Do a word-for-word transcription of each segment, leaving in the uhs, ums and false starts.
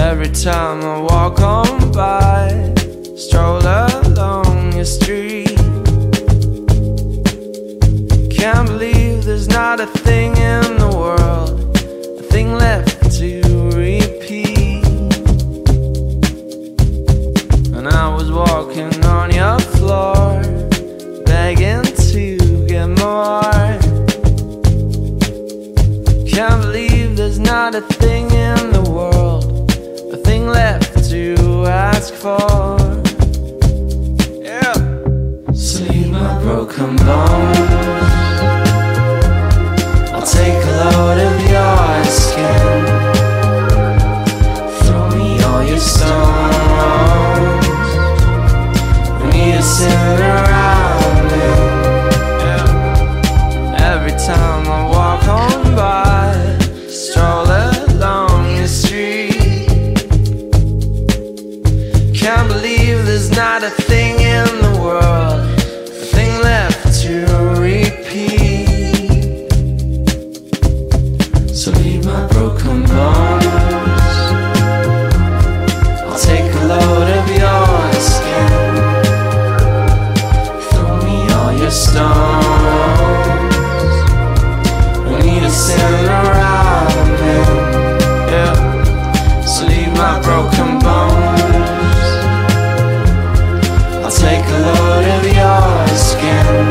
Every time I walk on by, stroll along your street, can't believe there's not a thing in the world, a thing left to repeat. And I was walking on your floor, begging to get more. Can't believe there's not a thing in the world, a thing left to ask for. Yeah. Sleep my broken bones, I'll take a load of your skin, throw me all your stones, we need to sit around me. Yeah. Every time I walk on by, stroll along your street, can't believe there's not a thing in the world, a thing left to repeat. So leave my broken bones, I'll take a load of your skin, throw me all your stones, we need to sit around me. Yeah. So leave my broken bones, I'll take a load of your skin,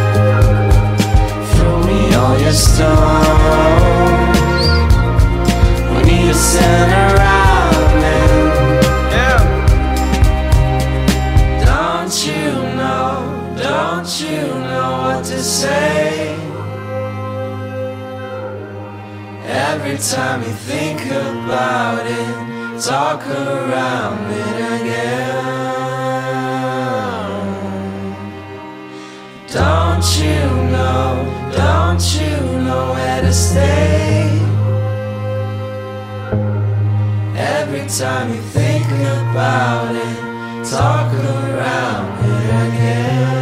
throw me all your stones, we need to sit around me. Yeah. Don't you know, don't you know what to say? Every time you think about it, talk around it again. Don't you know, don't you know where to stay? Every time you think about it, talk around it again.